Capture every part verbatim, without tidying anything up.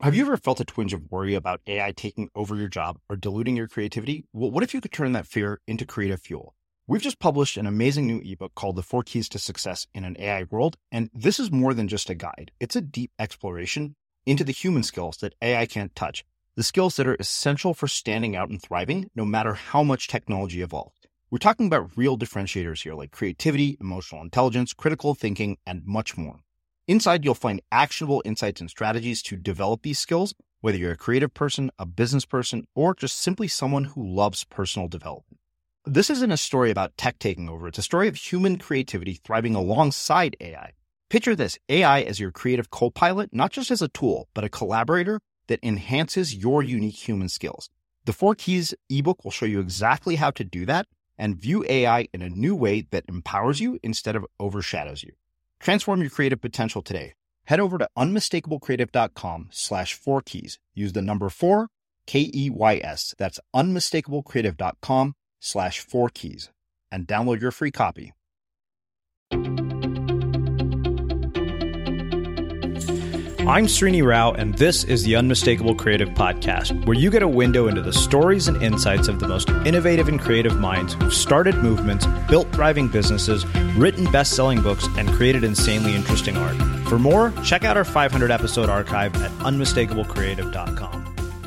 Have you ever felt a twinge of worry about A I taking over your job or diluting your creativity? Well, what if you could turn that fear into creative fuel? We've just published an amazing new ebook called The Four Keys to Success in an A I World, and this is more than just a guide. It's a deep exploration into the human skills that A I can't touch, the skills that are essential for standing out and thriving, no matter how much technology evolves. We're talking about real differentiators here, like creativity, emotional intelligence, critical thinking, and much more. Inside, you'll find actionable insights and strategies to develop these skills, whether you're a creative person, a business person, or just simply someone who loves personal development. This isn't a story about tech taking over. It's a story of human creativity thriving alongside A I. Picture this, A I as your creative co-pilot, not just as a tool, but a collaborator that enhances your unique human skills. The Four Keys ebook will show you exactly how to do that and view A I in a new way that empowers you instead of overshadows you. Transform your creative potential today. Head over to unmistakablecreative.com slash four keys. Use the number four, K E Y S. That's unmistakablecreative.com slash four keys and download your free copy. I'm Srini Rao, and this is the Unmistakable Creative Podcast, where you get a window into the stories and insights of the most innovative and creative minds who've started movements, built thriving businesses, written best-selling books, and created insanely interesting art. For more, check out our five hundred episode archive at unmistakable creative dot com.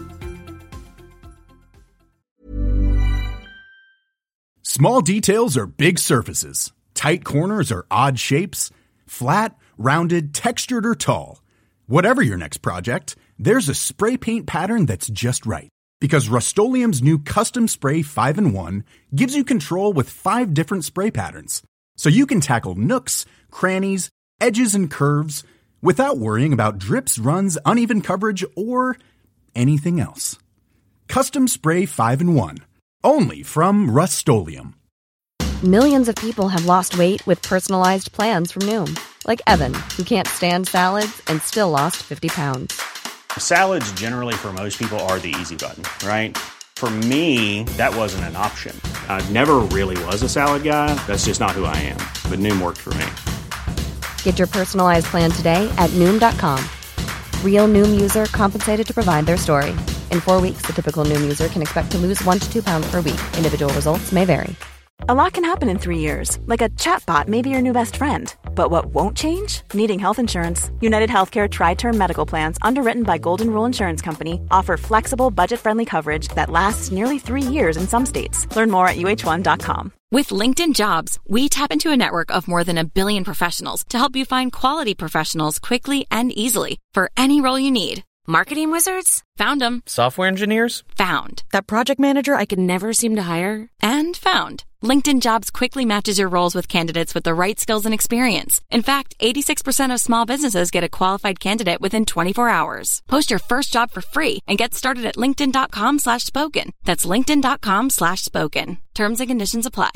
Small details are big surfaces. Tight corners are odd shapes. Flat, rounded, textured, or tall. Whatever your next project, there's a spray paint pattern that's just right. Because Rust-Oleum's new Custom Spray five in one gives you control with five different spray patterns. So you can tackle nooks, crannies, edges, and curves without worrying about drips, runs, uneven coverage, or anything else. Custom Spray five in one. Only from Rust-Oleum. Millions of people have lost weight with personalized plans from Noom. Like Evan, who can't stand salads and still lost fifty pounds. Salads generally for most people are the easy button, right? For me, that wasn't an option. I never really was a salad guy. That's just not who I am. But Noom worked for me. Get your personalized plan today at Noom dot com. Real Noom user compensated to provide their story. In four weeks, the typical Noom user can expect to lose one to two pounds per week. Individual results may vary. A lot can happen in three years, like a chatbot may be your new best friend. But what won't change? Needing health insurance. United Healthcare Tri-Term Medical Plans, underwritten by Golden Rule Insurance Company, offer flexible, budget-friendly coverage that lasts nearly three years in some states. Learn more at U H one dot com. With LinkedIn Jobs, we tap into a network of more than a billion professionals to help you find quality professionals quickly and easily for any role you need. Marketing wizards? Found them. Software engineers? Found. That project manager I could never seem to hire? And found. LinkedIn Jobs quickly matches your roles with candidates with the right skills and experience. In fact, eighty-six percent of small businesses get a qualified candidate within twenty-four hours. Post your first job for free and get started at linkedin.com slash spoken. That's linkedin.com slash spoken. Terms and conditions apply.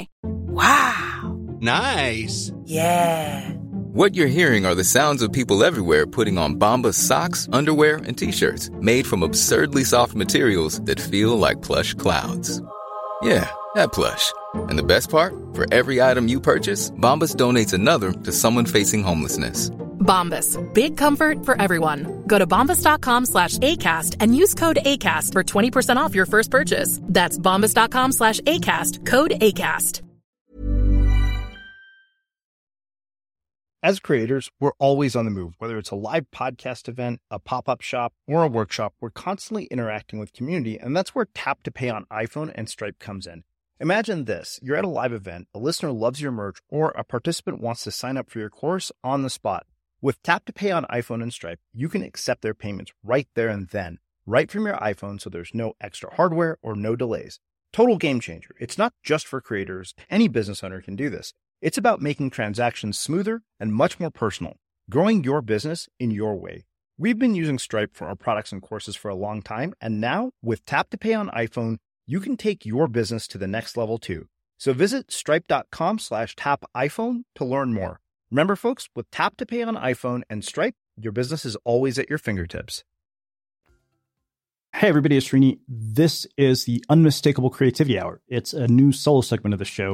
Wow. Nice. Yeah. What you're hearing are the sounds of people everywhere putting on Bombas socks, underwear, and T-shirts made from absurdly soft materials that feel like plush clouds. Yeah, that plush. And the best part? For every item you purchase, Bombas donates another to someone facing homelessness. Bombas. Big comfort for everyone. Go to bombas.com slash ACAST and use code ACAST for twenty percent off your first purchase. That's bombas.com slash ACAST. Code ACAST. As creators, we're always on the move. Whether it's a live podcast event, a pop-up shop, or a workshop, we're constantly interacting with community, and that's where Tap to Pay on iPhone and Stripe comes in. Imagine this. You're at a live event, a listener loves your merch, or a participant wants to sign up for your course on the spot. With Tap to Pay on iPhone and Stripe, you can accept their payments right there and then, right from your iPhone, so there's no extra hardware or no delays. Total game changer. It's not just for creators. Any business owner can do this. It's about making transactions smoother and much more personal, growing your business in your way. We've been using Stripe for our products and courses for a long time, and now with Tap to Pay on iPhone, you can take your business to the next level too. So visit stripe.com slash tap iPhone to learn more. Remember, folks, with Tap to Pay on iPhone and Stripe, your business is always at your fingertips. Hey everybody, it's Srini. This is the Unmistakable Creativity Hour. It's a new solo segment of the show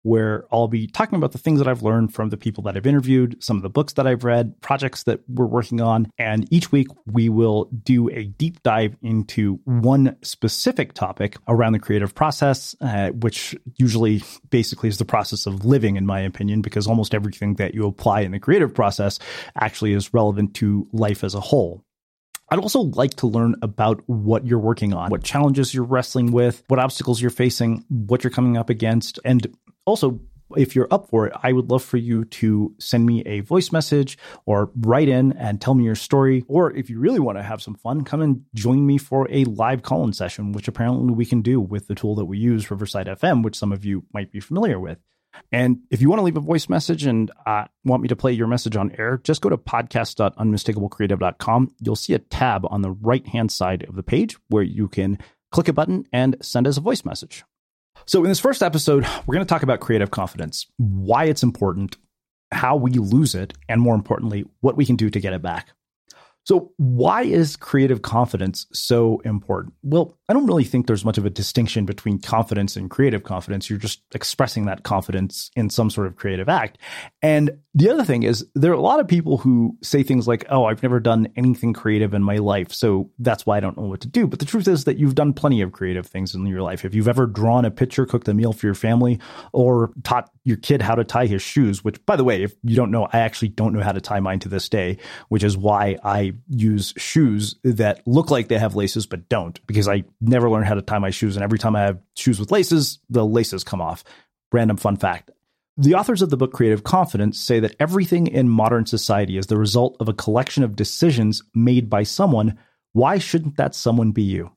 where I'll be talking about the things that I've learned from the people that I've interviewed, some of the books that I've read, projects that we're working on. And each week we will do a deep dive into one specific topic around the creative process, uh, which usually basically is the process of living, in my opinion, because almost everything that you apply in the creative process actually is relevant to life as a whole. I'd also like to learn about what you're working on, what challenges you're wrestling with, what obstacles you're facing, what you're coming up against. And also, if you're up for it, I would love for you to send me a voice message or write in and tell me your story. Or if you really want to have some fun, come and join me for a live call-in session, which apparently we can do with the tool that we use, Riverside F M, which some of you might be familiar with. And if you want to leave a voice message and uh, want me to play your message on air, just go to podcast dot unmistakable creative dot com. You'll see a tab on the right-hand side of the page where you can click a button and send us a voice message. So in this first episode, we're going to talk about creative confidence, why it's important, how we lose it, and more importantly, what we can do to get it back. So why is creative confidence so important? Well, I don't really think there's much of a distinction between confidence and creative confidence. You're just expressing that confidence in some sort of creative act. And the other thing is there are a lot of people who say things like, oh, I've never done anything creative in my life, so that's why I don't know what to do. But the truth is that you've done plenty of creative things in your life. If you've ever drawn a picture, cooked a meal for your family, or taught your kid how to tie his shoes, which, by the way, if you don't know, I actually don't know how to tie mine to this day, which is why I use shoes that look like they have laces but don't, because I never learned how to tie my shoes. And every time I have shoes with laces, the laces come off. Random fun fact. The authors of the book Creative Confidence say that everything in modern society is the result of a collection of decisions made by someone. Why shouldn't that someone be you?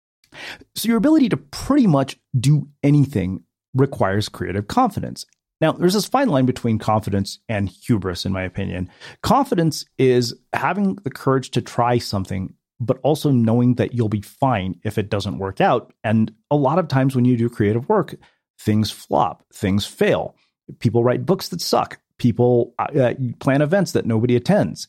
So your ability to pretty much do anything requires creative confidence. Now, there's this fine line between confidence and hubris, in my opinion. Confidence is having the courage to try something, but also knowing that you'll be fine if it doesn't work out. And a lot of times when you do creative work, things flop, things fail. People write books that suck. People uh, plan events that nobody attends.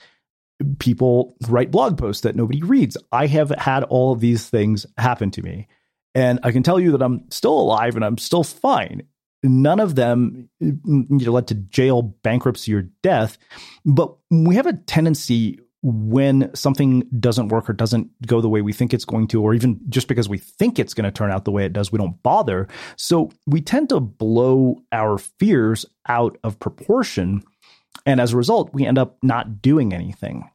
People write blog posts that nobody reads. I have had all of these things happen to me. And I can tell you that I'm still alive and I'm still fine. None of them either led to jail, bankruptcy, or death. But we have a tendency when something doesn't work or doesn't go the way we think it's going to, or even just because we think it's going to turn out the way it does, we don't bother. So we tend to blow our fears out of proportion. And as a result, we end up not doing anything.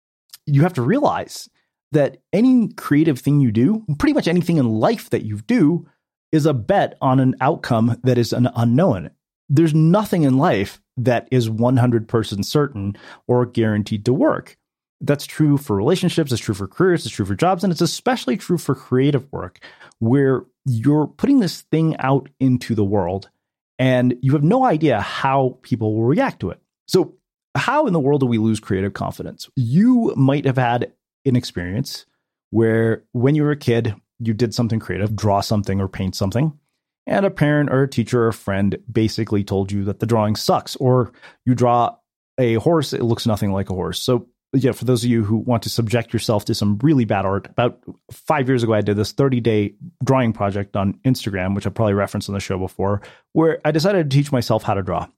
You have to realize that any creative thing you do, pretty much anything in life that you do, is a bet on an outcome that is an unknown. There's nothing in life that is one hundred percent certain or guaranteed to work. That's true for relationships, it's true for careers, it's true for jobs, and it's especially true for creative work, where you're putting this thing out into the world and you have no idea how people will react to it. So how in the world do we lose creative confidence? You might have had an experience where when you were a kid, you did something creative, draw something or paint something, and a parent or a teacher or a friend basically told you that the drawing sucks, or you draw a horse, it looks nothing like a horse. So yeah, for those of you who want to subject yourself to some really bad art, about five years ago, I did this thirty-day drawing project on Instagram, which I probably referenced on the show before, where I decided to teach myself how to draw.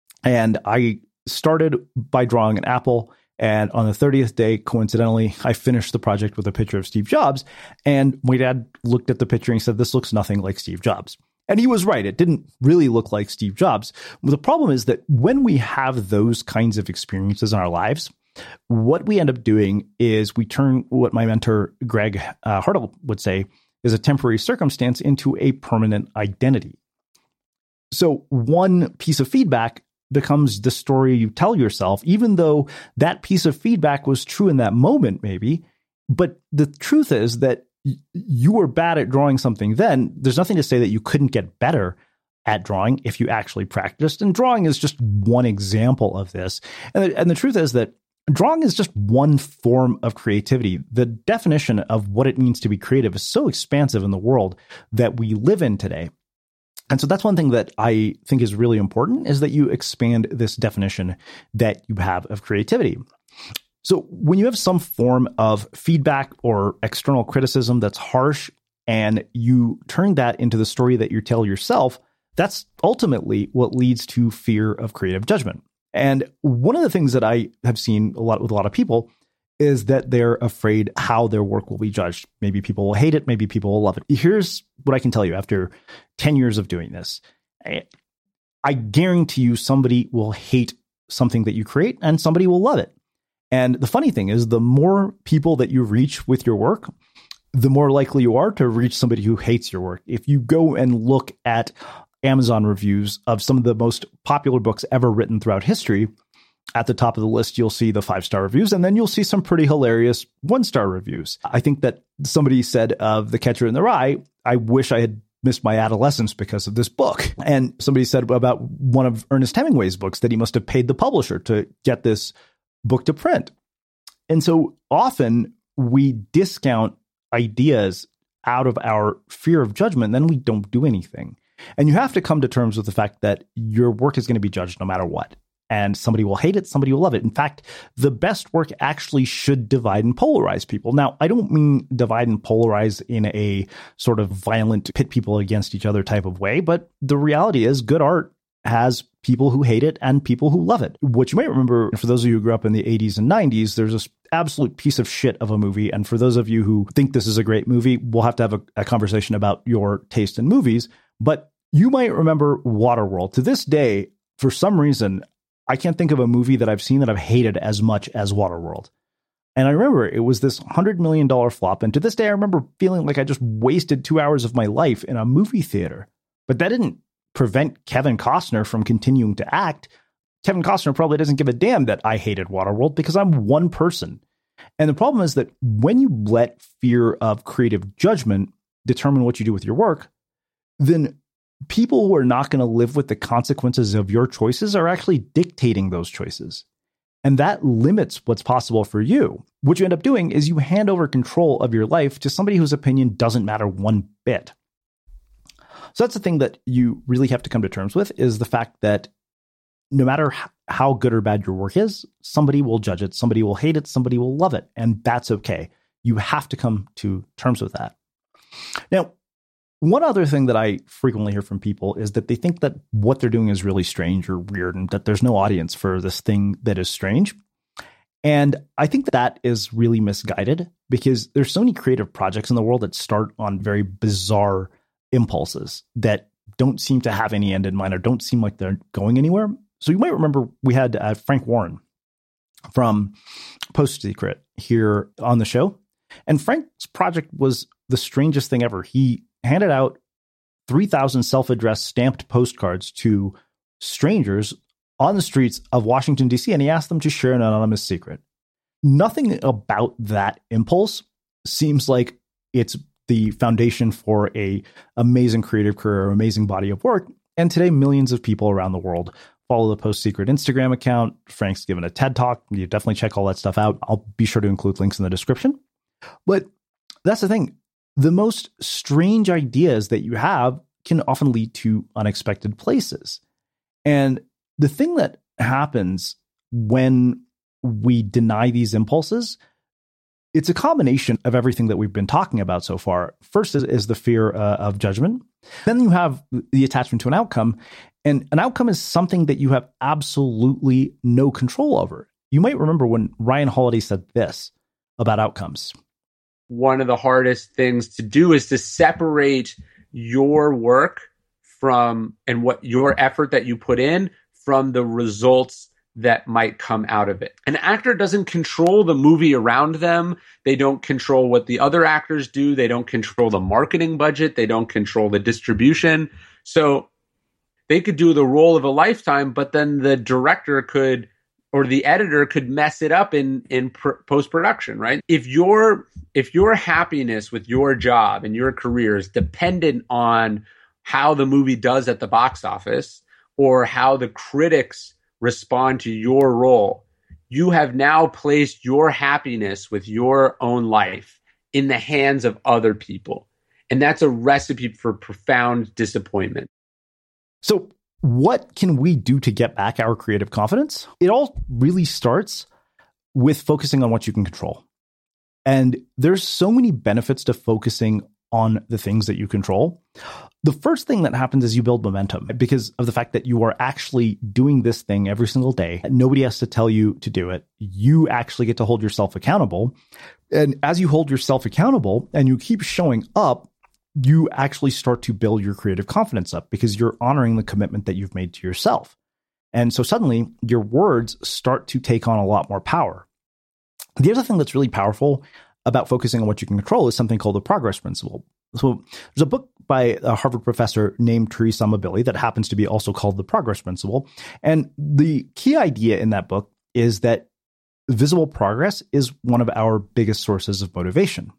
And I started by drawing an apple. And on the thirtieth day, coincidentally, I finished the project with a picture of Steve Jobs. And my dad looked at the picture and he said, this looks nothing like Steve Jobs. And he was right. It didn't really look like Steve Jobs. The problem is that when we have those kinds of experiences in our lives, what we end up doing is we turn what my mentor, Greg uh, Hartle, would say is a temporary circumstance into a permanent identity. So one piece of feedback becomes the story you tell yourself, even though that piece of feedback was true in that moment, maybe. But the truth is that y- you were bad at drawing something then. There's nothing to say that you couldn't get better at drawing if you actually practiced. And drawing is just one example of this. And the, and the truth is that drawing is just one form of creativity. The definition of what it means to be creative is so expansive in the world that we live in today. And so that's one thing that I think is really important, is that you expand this definition that you have of creativity. So when you have some form of feedback or external criticism that's harsh, and you turn that into the story that you tell yourself, that's ultimately what leads to fear of creative judgment. And one of the things that I have seen a lot with a lot of people is that they're afraid how their work will be judged. Maybe people will hate it. Maybe people will love it. Here's what I can tell you after ten years of doing this. I guarantee you somebody will hate something that you create and somebody will love it. And the funny thing is, the more people that you reach with your work, the more likely you are to reach somebody who hates your work. If you go and look at Amazon reviews of some of the most popular books ever written throughout history, at the top of the list, you'll see the five-star reviews, and then you'll see some pretty hilarious one-star reviews. I think that somebody said of The Catcher in the Rye, I wish I had missed my adolescence because of this book. And somebody said about one of Ernest Hemingway's books that he must have paid the publisher to get this book to print. And so often we discount ideas out of our fear of judgment, then we don't do anything. And you have to come to terms with the fact that your work is going to be judged no matter what. And somebody will hate it, somebody will love it. In fact, the best work actually should divide and polarize people. Now, I don't mean divide and polarize in a sort of violent pit people against each other type of way, but the reality is good art has people who hate it and people who love it. What you might remember, for those of you who grew up in the eighties and nineties, there's this absolute piece of shit of a movie. And for those of you who think this is a great movie, we'll have to have a, a conversation about your taste in movies. But you might remember Waterworld. To this day, for some reason, I can't think of a movie that I've seen that I've hated as much as Waterworld. And I remember it was this one hundred million dollars flop. And to this day, I remember feeling like I just wasted two hours of my life in a movie theater. But that didn't prevent Kevin Costner from continuing to act. Kevin Costner probably doesn't give a damn that I hated Waterworld because I'm one person. And the problem is that when you let fear of creative judgment determine what you do with your work, then people who are not going to live with the consequences of your choices are actually dictating those choices. And that limits what's possible for you. What you end up doing is you hand over control of your life to somebody whose opinion doesn't matter one bit. So that's the thing that you really have to come to terms with, is the fact that no matter how good or bad your work is, somebody will judge it, somebody will hate it, somebody will love it. And that's okay. You have to come to terms with that. Now, one other thing that I frequently hear from people is that they think that what they're doing is really strange or weird and that there's no audience for this thing that is strange. And I think that that is really misguided because there's so many creative projects in the world that start on very bizarre impulses that don't seem to have any end in mind or don't seem like they're going anywhere. So you might remember we had uh, Frank Warren from Post Secret here on the show. And Frank's project was the strangest thing ever. He handed out three thousand self-addressed stamped postcards to strangers on the streets of Washington, D C, and he asked them to share an anonymous secret. Nothing about that impulse seems like it's the foundation for a amazing creative career or amazing body of work. And today, millions of people around the world follow the Post Secret Instagram account. Frank's given a TED Talk. You definitely check all that stuff out. I'll be sure to include links in the description. But that's the thing. The most strange ideas that you have can often lead to unexpected places. And the thing that happens when we deny these impulses, it's a combination of everything that we've been talking about so far. First is, is the fear uh, of judgment. Then you have the attachment to an outcome. And an outcome is something that you have absolutely no control over. You might remember when Ryan Holiday said this about outcomes. One of the hardest things to do is to separate your work from and what your effort that you put in from the results that might come out of it. An actor doesn't control the movie around them. They don't control what the other actors do. They don't control the marketing budget. They don't control the distribution. So they could do the role of a lifetime, but then the director could or the editor could mess it up in, in pr- post-production, right? If your if your happiness with your job and your career is dependent on how the movie does at the box office or how the critics respond to your role, you have now placed your happiness with your own life in the hands of other people. And that's a recipe for profound disappointment. So what can we do to get back our creative confidence? It all really starts with focusing on what you can control. And there's so many benefits to focusing on the things that you control. The first thing that happens is you build momentum because of the fact that you are actually doing this thing every single day. Nobody has to tell you to do it. You actually get to hold yourself accountable. And as you hold yourself accountable and you keep showing up, you actually start to build your creative confidence up because you're honoring the commitment that you've made to yourself. And so suddenly your words start to take on a lot more power. The other thing that's really powerful about focusing on what you can control is something called the progress principle. So there's a book by a Harvard professor named Teresa Amabile that happens to be also called The Progress Principle. And the key idea in that book is that visible progress is one of our biggest sources of motivation.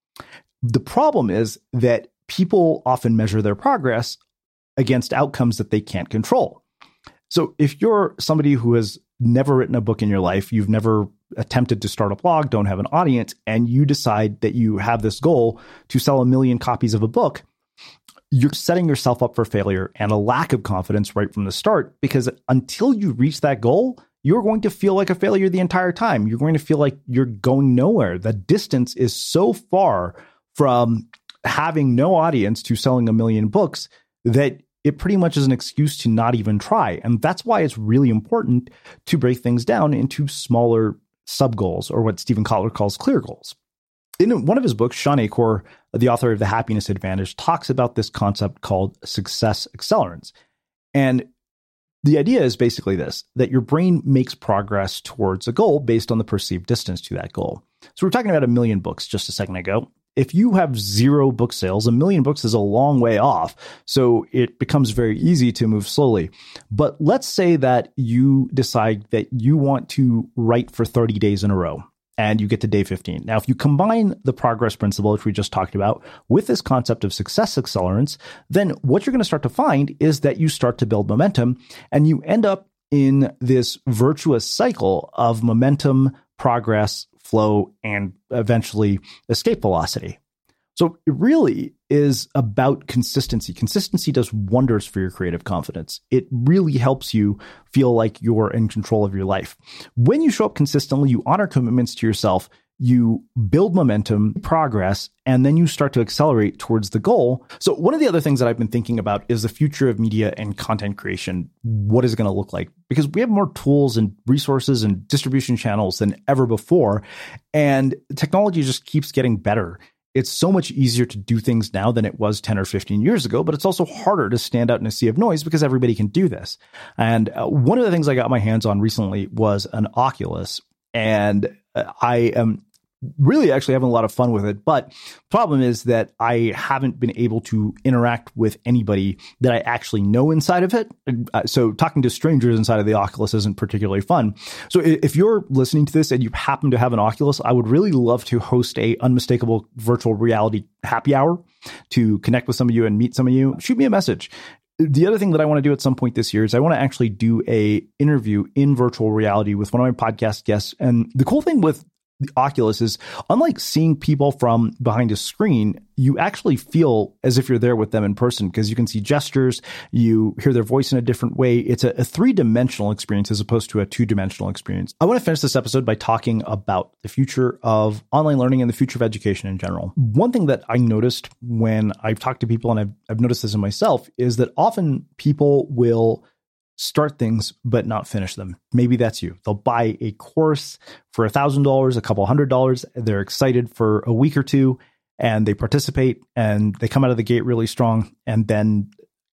The problem is that people often measure their progress against outcomes that they can't control. So if you're somebody who has never written a book in your life, you've never attempted to start a blog, don't have an audience, and you decide that you have this goal to sell a million copies of a book, you're setting yourself up for failure and a lack of confidence right from the start, because until you reach that goal, you're going to feel like a failure the entire time. You're going to feel like you're going nowhere. The distance is so far from having no audience to selling a million books that it pretty much is an excuse to not even try. And that's why it's really important to break things down into smaller sub goals, or what Steven Kotler calls clear goals. In one of his books, Sean Achor, the author of The Happiness Advantage, talks about this concept called success accelerants. And the idea is basically this, that your brain makes progress towards a goal based on the perceived distance to that goal. So we're talking about a million books just a second ago. If you have zero book sales, a million books is a long way off. So it becomes very easy to move slowly. But let's say that you decide that you want to write for thirty days in a row and you get to day fifteen. Now, if you combine the progress principle, which we just talked about, with this concept of success accelerants, then what you're going to start to find is that you start to build momentum and you end up in this virtuous cycle of momentum, progress, flow, and eventually escape velocity. So it really is about consistency. Consistency does wonders for your creative confidence. It really helps you feel like you're in control of your life. When you show up consistently, you honor commitments to yourself, you build momentum, progress, and then you start to accelerate towards the goal. So one of the other things that I've been thinking about is the future of media and content creation. What is it going to look like? Because we have more tools and resources and distribution channels than ever before, and technology just keeps getting better. It's so much easier to do things now than it was ten or fifteen years ago, but it's also harder to stand out in a sea of noise because everybody can do this. And uh, one of the things I got my hands on recently was an Oculus, and I am really actually having a lot of fun with it. But the problem is that I haven't been able to interact with anybody that I actually know inside of it. So talking to strangers inside of the Oculus isn't particularly fun. So if you're listening to this and you happen to have an Oculus, I would really love to host a unmistakable virtual reality happy hour to connect with some of you and meet some of you. Shoot me a message. The other thing that I want to do at some point this year is I want to actually do a interview in virtual reality with one of my podcast guests. And the cool thing with the Oculus is, unlike seeing people from behind a screen, you actually feel as if you're there with them in person because you can see gestures, you hear their voice in a different way. It's a, a three-dimensional experience as opposed to a two-dimensional experience. I want to finish this episode by talking about the future of online learning and the future of education in general. One thing that I noticed when I've talked to people, and I've, I've noticed this in myself, is that often people will start things, but not finish them. Maybe that's you. They'll buy a course for a thousand dollars, a couple hundred dollars. They're excited for a week or two and they participate and they come out of the gate really strong. And then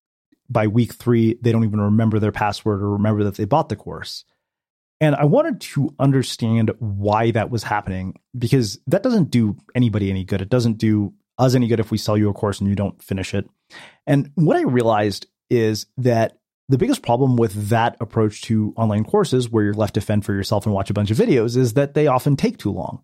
by week three, they don't even remember their password or remember that they bought the course. And I wanted to understand why that was happening, because that doesn't do anybody any good. It doesn't do us any good if we sell you a course and you don't finish it. And what I realized is that the biggest problem with that approach to online courses, where you're left to fend for yourself and watch a bunch of videos, is that they often take too long.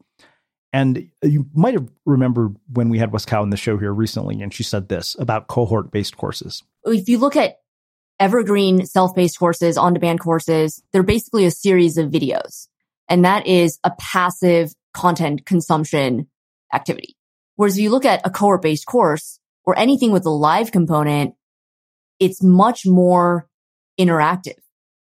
And you might have remembered when we had Wes Cow on the show here recently, and she said this about cohort-based courses. If you look at evergreen self-paced courses, on-demand courses, they're basically a series of videos. And that is a passive content consumption activity. Whereas if you look at a cohort-based course or anything with a live component, it's much more interactive.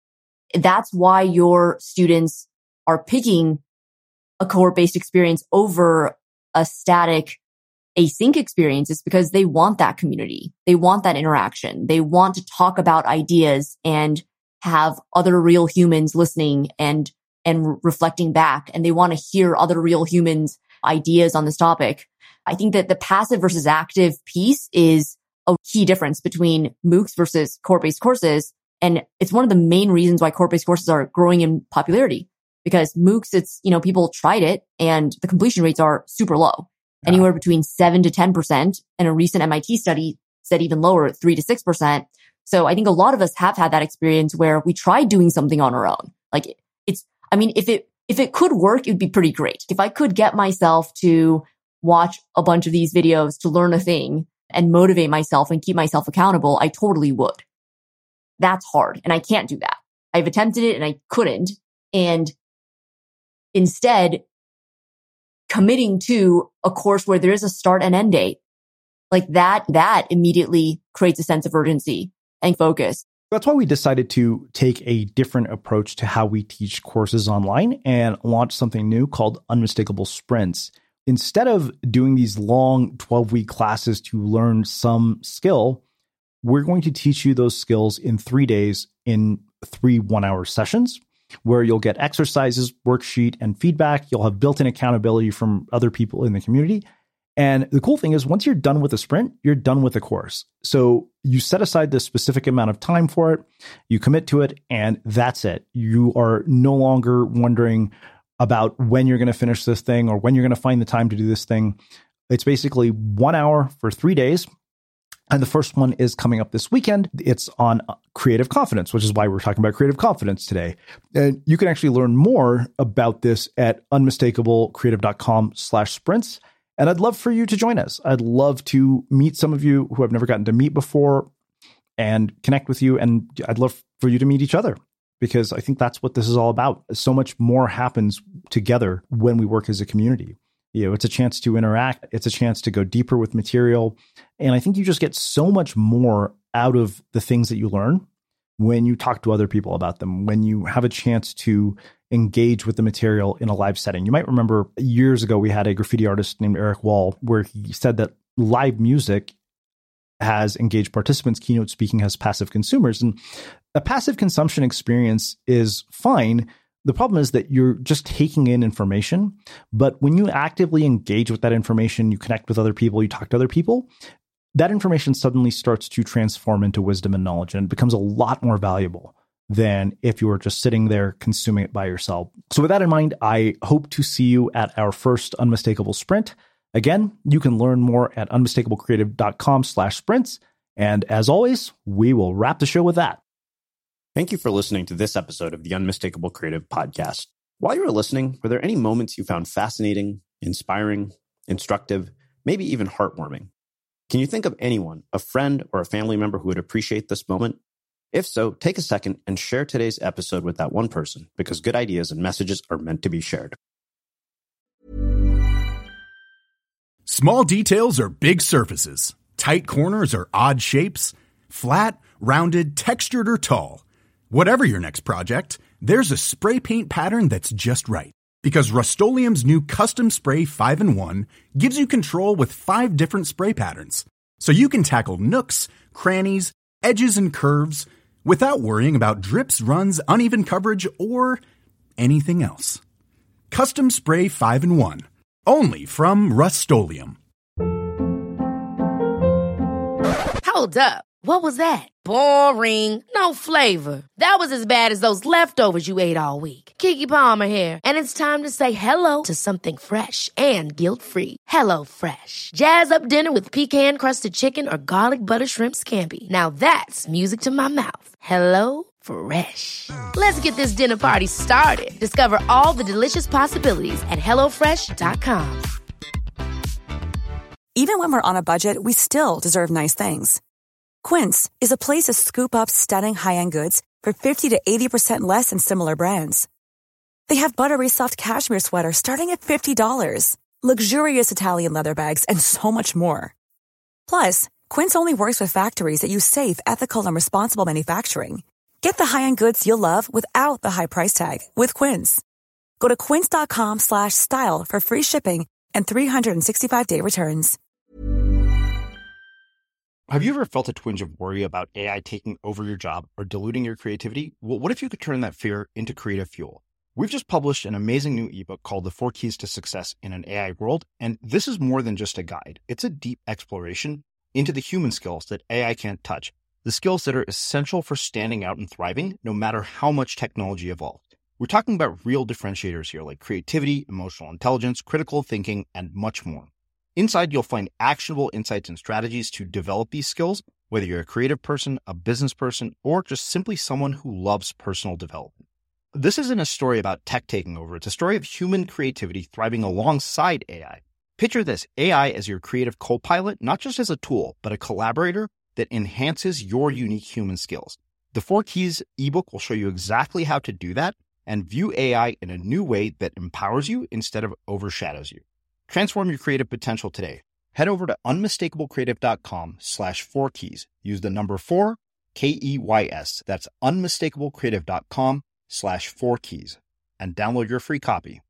That's why your students are picking a cohort-based experience over a static async experience is because they want that community. They want that interaction. They want to talk about ideas and have other real humans listening and, and reflecting back. And they want to hear other real humans' ideas on this topic. I think that the passive versus active piece is a key difference between MOOCs versus core-based courses. And it's one of the main reasons why core-based courses are growing in popularity, because MOOCs, it's, you know, people tried it and the completion rates are super low, yeah. anywhere between seven to ten percent. And a recent M I T study said even lower, three to six percent. So I think a lot of us have had that experience where we tried doing something on our own. Like it's, I mean, if it, if it could work, it would be pretty great. If I could get myself to watch a bunch of these videos to learn a thing and motivate myself and keep myself accountable, I totally would. That's hard. And I can't do that. I've attempted it and I couldn't. And instead, committing to a course where there is a start and end date, like that, that immediately creates a sense of urgency and focus. That's why we decided to take a different approach to how we teach courses online and launch something new called Unmistakable Sprints. Instead of doing these long twelve-week classes to learn some skill, we're going to teach you those skills in three days in three one-hour sessions where you'll get exercises, worksheet, and feedback. You'll have built-in accountability from other people in the community. And the cool thing is once you're done with a sprint, you're done with the course. So you set aside this specific amount of time for it, you commit to it, and that's it. You are no longer wondering about when you're going to finish this thing or when you're going to find the time to do this thing. It's basically one hour for three days. And the first one is coming up this weekend. It's on creative confidence, which is why we're talking about creative confidence today. And you can actually learn more about this at unmistakablecreative.com slash sprints. And I'd love for you to join us. I'd love to meet some of you who I've never gotten to meet before and connect with you. And I'd love for you to meet each other, because I think that's what this is all about. So much more happens together when we work as a community. You know, it's a chance to interact. It's a chance to go deeper with material. And I think you just get so much more out of the things that you learn when you talk to other people about them, when you have a chance to engage with the material in a live setting. You might remember years ago, we had a graffiti artist named Eric Wall, where he said that live music has engaged participants, keynote speaking has passive consumers. And a passive consumption experience is fine. The problem is that you're just taking in information. But when you actively engage with that information, you connect with other people, you talk to other people, that information suddenly starts to transform into wisdom and knowledge, and it becomes a lot more valuable than if you were just sitting there consuming it by yourself. So with that in mind, I hope to see you at our first Unmistakable Sprint. Again, you can learn more at unmistakablecreative.com slash sprints. And as always, we will wrap the show with that. Thank you for listening to this episode of the Unmistakable Creative Podcast. While you were listening, were there any moments you found fascinating, inspiring, instructive, maybe even heartwarming? Can you think of anyone, a friend or a family member who would appreciate this moment? If so, take a second and share today's episode with that one person, because good ideas and messages are meant to be shared. Small details are big surfaces. Tight corners are odd shapes. Flat, rounded, textured, or tall. Whatever your next project, there's a spray paint pattern that's just right. Because Rust-Oleum's new Custom Spray five in one gives you control with five different spray patterns. So you can tackle nooks, crannies, edges, and curves without worrying about drips, runs, uneven coverage, or anything else. Custom Spray five in one. Only from Rust-Oleum. Hold up. What was that? Boring. No flavor. That was as bad as those leftovers you ate all week. Keke Palmer here. And it's time to say hello to something fresh and guilt-free. Hello Fresh. Jazz up dinner with pecan-crusted chicken or garlic butter shrimp scampi. Now that's music to my mouth. Hello Fresh. Let's get this dinner party started. Discover all the delicious possibilities at hello fresh dot com. Even when we're on a budget, we still deserve nice things. Quince is a place to scoop up stunning high-end goods for fifty to eighty percent less than similar brands. They have buttery soft cashmere sweaters starting at fifty dollars, luxurious Italian leather bags, and so much more. Plus, Quince only works with factories that use safe, ethical, and responsible manufacturing. Get the high-end goods you'll love without the high price tag with Quince. Go to quince.com slash style for free shipping and three sixty-five day returns. Have you ever felt a twinge of worry about A I taking over your job or diluting your creativity? Well, what if you could turn that fear into creative fuel? We've just published an amazing new ebook called The Four Keys to Success in an A I World, and this is more than just a guide. It's a deep exploration into the human skills that A I can't touch, the skills that are essential for standing out and thriving, no matter how much technology evolved. We're talking about real differentiators here, like creativity, emotional intelligence, critical thinking, and much more. Inside, you'll find actionable insights and strategies to develop these skills, whether you're a creative person, a business person, or just simply someone who loves personal development. This isn't a story about tech taking over. It's a story of human creativity thriving alongside A I. Picture this, A I as your creative co-pilot, not just as a tool, but a collaborator that enhances your unique human skills. The Four Keys ebook will show you exactly how to do that and view A I in a new way that empowers you instead of overshadows you. Transform your creative potential today. Head over to unmistakablecreative.com slash four keys. Use the number four, K E Y S. That's unmistakablecreative.com slash four keys and download your free copy.